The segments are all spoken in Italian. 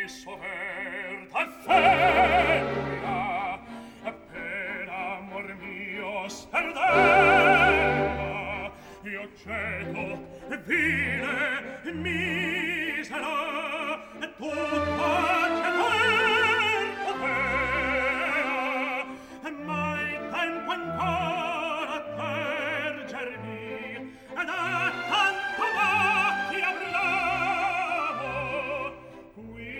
sofferta femmina, per amor mio sperdeva, io cieco, vile, misera, tutta che per potea, mai tempo ancora attergermi, ed è tanto macchia bravo, qui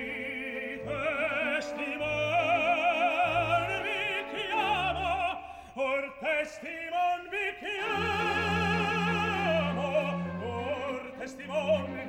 testimon vi chiamo, or testimon vi chiamo, or testimon